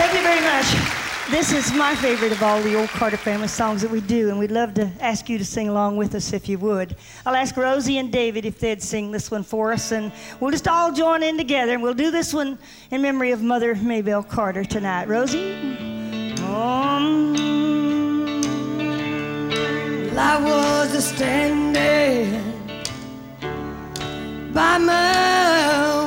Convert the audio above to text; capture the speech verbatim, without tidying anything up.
Thank you very much. This is my favorite of all the old Carter family songs that we do, and we'd love to ask you to sing along with us if you would. I'll ask Rosie and David if they'd sing this one for us, and we'll just all join in together, and we'll do this one in memory of Mother Maybelle Carter tonight. Rosie? Um, well, I was a standing by my